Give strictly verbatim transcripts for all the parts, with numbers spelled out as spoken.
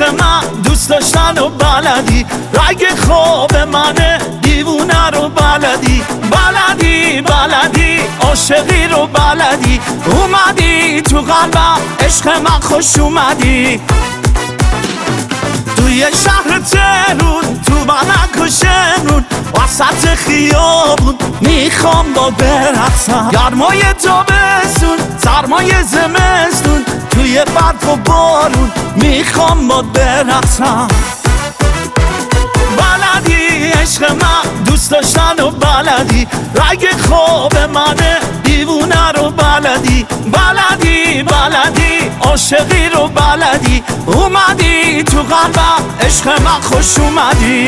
عشق من دوست داشتن و بلدی، رگ خواب منه دیوونه رو بلدی، بلدی بلدی عاشقی رو بلدی، اومدی تو قلبم عشق من خوش اومدی. توی شهر تهرون تو بلک و شمرون وسط خیابون میخوام با برقصم، گرمای تابستون سرمای زمستون توی برف و بارون میخوام با برقصم. بلدی عشق من دوست داشتن و بلدی، رگ خواب منه دیوونه رو بلدی، بلدی بلدی عاشقی رو بلدی، اومدی تو قلبم عشق من خوش اومدی.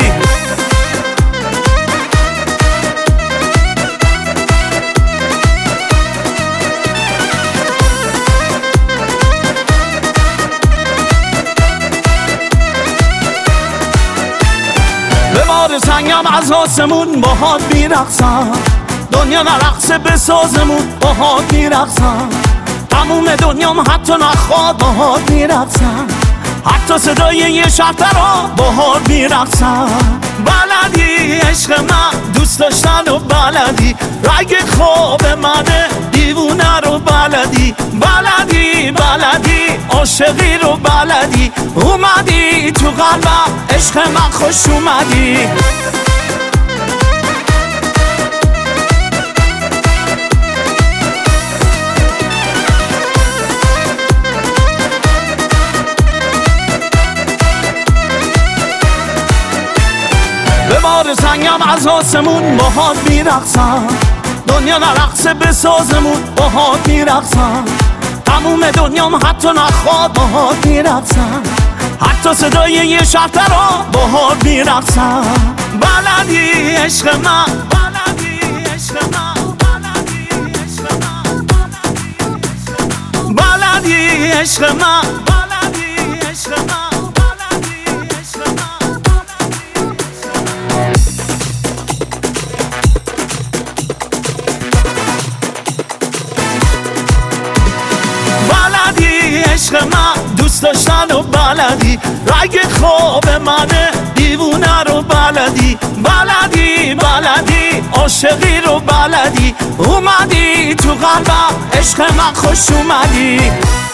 به بار سنگم از آسمون باهات میرقصم، دنیا نرقصه به سازمون باهات میرقصم، تموم دنیام حتی نخواد باهات میرقصم، حتی صدای یه شرطرها باهات میرقصم. بلدی عشق من دوست داشتن و بلدی، رگ خواب منه دیوونه رو بلدی، بلدی بلدی عاشقی رو بلدی، اومدی تو قلبم عشق من خوش اومدی. به بار سنگم از آسمون باهات میرقصم، دنیا نرقصه به سازمون باهات میرقصم، تموم دنیام حتی نخواد باهات میرقصم، حتی صدای یه شرطرها باهات میرقصم. بلدی عشق من بلدی عشق من بلدی عشق من بلدی عشق من بلدی عشق من عشق من دوست داشتن و بلدی، رگ خواب منه دیوونه رو بلدی، بلدی بلدی عاشقی رو بلدی، اومدی تو قلبم عشق من خوش اومدی.